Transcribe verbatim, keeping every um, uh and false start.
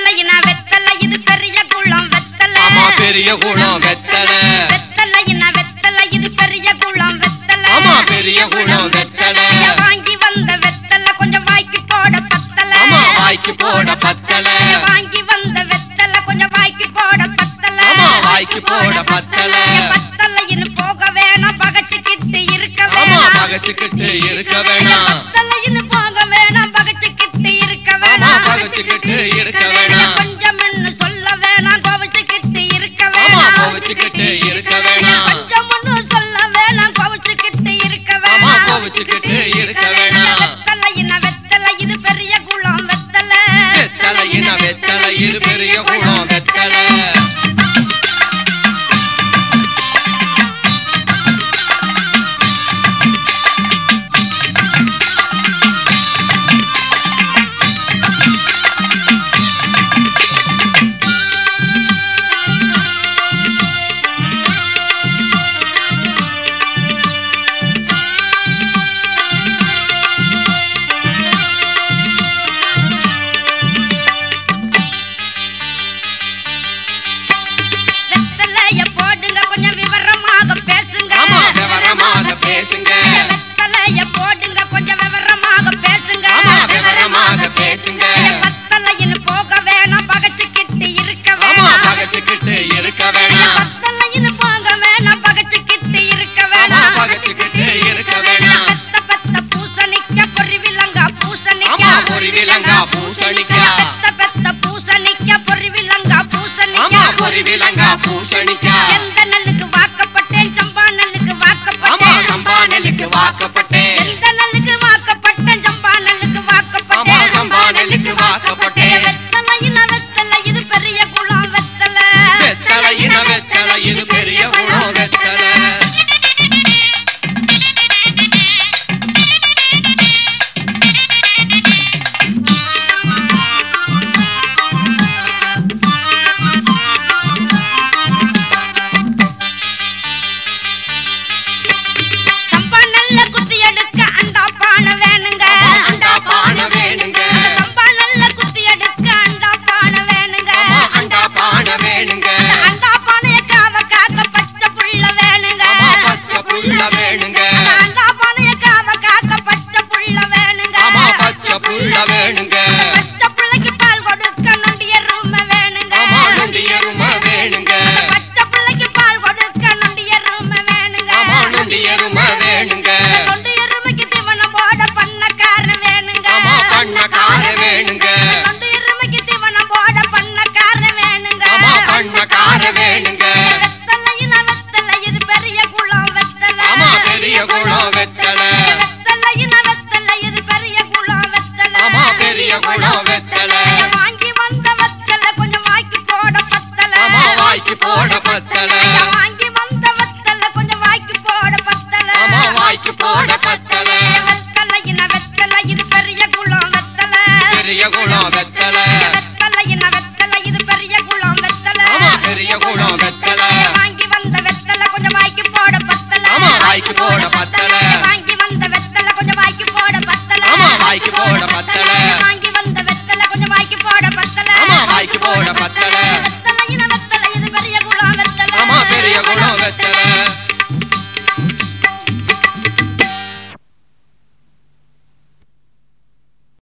வெத்தலையினா வெத்தலை இது பெரிய குளம் வெத்தலை ஆமா பெரிய குளம் வெத்தலை வெத்தலையினா வெத்தலை இது பெரிய குளம் வெத்தலை ஆமா பெரிய குளம் வெத்தலை வாங்கி வந்த வெத்தலை கொஞ்சம் வாய்க்கு போட பத்தலை ஆமா வாய்க்கு போட பத்தலை வாங்கி வந்த வெத்தலை கொஞ்சம் வாய்க்கு போட பத்தலை ஆமா வாய்க்கு போட பத்தலை பத்தலையின்னு போக வேணாம் பகச்சுக்கிட்டு இருக்க ஆமா வேணாம் பகச்சுக்கிட்டு இருக்க வேணாம் பத்தலையின்னு போக வேணாம் பகச்சுக்கிட்டு இருக்க ஆமா வேணாம் பகச்சுக்கிட்டு இருக்க வேணாம் கொஞ்சம் இன்னும் சொல்ல வேணாம் கோவிச்சுக்கிட்டு இருக்க ஆமா வேணாம் கோவிச்சுக்கிட்டு இருக்க வேணாம் கொஞ்சம் இன்னும் சொல்ல வேணாம் கோவிச்சுக்கிட்டு இருக்க ஆமா வேணாம் கோவிச்சுக்கிட்டு இருக்க வேணாம் வெத்தலையின வெத்தலை இது பெரிய குளம் வெத்தலை வெத்தலையின வெத்தலை இது பெரிய குளம் வெத்தலை பேசுங்க வெத்தலைய போடுங்க கொஞ்சம் விவரமாக பேசுங்க ஆமா விவரமாக பேசுங்க பத்தலையின்னு போக வேணாம் பகச்சுக்கிட்டு இருக்க ஆமா வேணாம் பகச்சுக்கிட்டு இருக்க வேணாம் பத்தலையின்னு போக வேணாம் பகச்சுக்கிட்டு இருக்க ஆமா வேணாம் பகச்சுக்கிட்டு இருக்க வேணாம் பெத்த பெத்த பூசணிக்க பொறி விலங்கா பூசணிக்க ஆமா பொறி விலங்கா பூசணிக்கா பெத்த பெத்த பூசணிக்க பொறி விலங்கா பூசணிக்க ஆமா பொறி விலங்கா பூசணிக்கா எந்த நெல்லுக்கு வாக்கப்பட்டேன் சம்பா நெல்லுக்கு ஆமா வாக்கப்பட்டேன் சம்பா நெல்லுக்கு வாக்கப்பட்டேன் எந்த நெல்லுக்கு வாக்கப்பட்டேன் சம்பா நெல்லுக்கு ஆமா வாக்கப்பட்டேன் சம்பா நெல்லுக்கு வாக்கப்பட்டேன் வெத்தலையின வெத்தலை இது பெரிய குளம் வெத்தலை வெத்தலையின வெத்தலை இது பெரிய குளம் வெத்தலை சம்பா நெல்ல குத்தி எடுக்க அண்டா பானை வேணுங்க அண்டா பானை வேணுங்க சம்பா நெல்ல குத்தி எடுக்க அண்டா பானை வேணுங்க ஆமா அண்டா பானை வேணுங்க அண்டா பானைய காவ காக்க பச்சை புள்ள வேணுங்க ஆமா பச்சை புள்ள வேணுங்க அண்டா பானைய காவ காக்க பச்சை புள்ள வேணுங்க ஆமா பச்சை புள்ள வேணுங்க பச்சை புள்ளைக்கு பால் கொடுக்க நொண்டிய ரூம வேணுங்க ஆமா நொண்டிய எருமை வேணுங்க பச்சை புள்ளைக்கு பால் கொடுக்க நொண்டிய ரூம வேணுங்க ஆமா நொண்டிய எருமை வேணுங்க நொண்டிய எருமைக்கு தீவனம் போட பண்ணக்காரன் வேணுங்க ஆமா பண்ணக்கார வேணுங்க நொண்டிய எருமைக்கு தீவனம் போட பண்ணக்காரன் வேணுங்க ஆமா பண்ணக்கார வேணுங்க வெத்தலையின வெத்தலை இது பெரிய குளம் வெத்தலை ஆமா பெரிய குளம் வெத்தலை வெத்தலையின வெத்தலை இது பெரிய குளம் வெத்தலை ஆமா பெரிய குளம் வெத்தலை வாங்கி வந்த வெத்தலை கொஞ்சம் வாய்க்கு போட பத்தலை ஆமா வாய்க்கு போட பத்தலை வாங்கி வந்த வெத்தலை கொஞ்சம் வாய்க்கு போட பத்தலை ஆமா வாய்க்கு போட பத்தலை வெத்தலையின வெத்தலை இது பெரிய குளம் வெத்தலை பெரிய குளம் வெத்தலை வெத்தலையின வெத்தலை இது பெரிய குளம் வெத்தலை ஆமா பெரிய குளம் வெத்தலை வாங்கி வந்த வெத்தலை கொஞ்சம் வாய்க்கு போட பத்தலை ஆமா வாய்க்கு போட பத்தலை வாங்கி வந்த வெத்தலை கொஞ்சம் வாய்க்கு போட பத்தலை ஆமா வாய்க்கு போட பத்தலை வாங்கி வந்த வெத்தலை கொஞ்சம் வாய்க்கு போட பத்தலை ஆமா வாய்க்கு போட பத்தலை